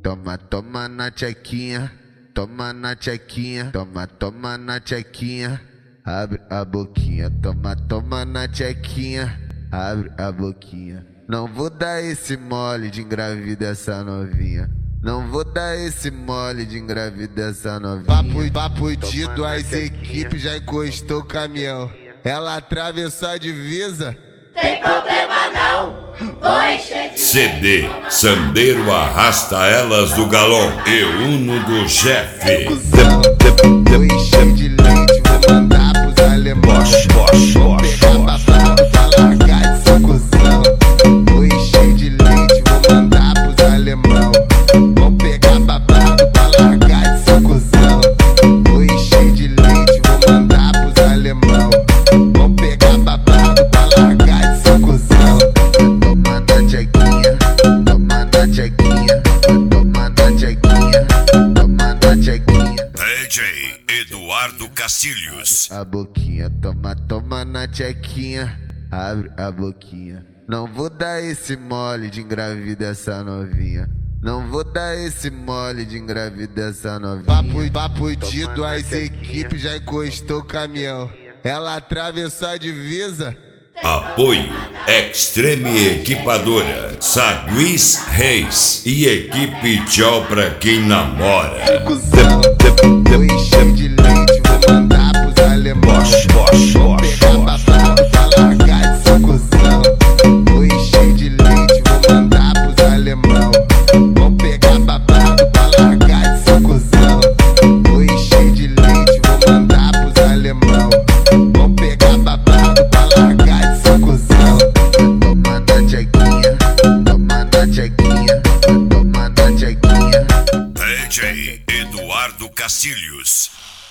Toma, toma na tchequinha, toma na tchequinha, toma, toma na tchequinha, abre a boquinha, toma, toma na tchequinha, abre a boquinha. Não vou dar esse mole de engravida essa novinha. Não vou dar esse mole de engravida essa novinha. Papo de duas equipes, já encostou o caminhão. Ela atravessou a divisa. Tem problema não, vou encher de CD Sandeiro arrasta elas do galão e Uno do chefe. Vou encher de leite, vou mandar pros alemães. Vou pegar babado pra largar de ser cuzão. Vou encher de leite, vou mandar pros alemães. Vou pegar babado pra largar de ser cuzão. Vou encher de leite, vou mandar pros alemães. Vou pegar babado pra largar de ser cuzão. Toma na tchequinha, toma na tchequinha, toma na tchequinha, toma na tchequinha. DJ Eduardo Cacilhos. A boquinha, toma, toma na tchequinha, abre a boquinha. Não vou dar esse mole de engravida essa novinha. Não vou dar esse mole de engravida essa novinha. Papo de duas equipes, já encostou o caminhão. Ela atravessou a divisa. Apoio Extreme Equipadora, Sagris Reis e equipe tchau pra quem namora. Vou encher de leite, vou mandar pros alemães. Vou pegar babado pra largar de ser cuzão. Vou encher de leite, vou mandar pros alemães. Vou pegar babado pra largar de ser cuzão. Vou encher de leite, vou mandar pros alemães. Vou pegar babado pra largar de ser cuzão. Toma na tchequinha, toma na tchequinha, toma na tchequinha. DJ Eduardo Cacilhos.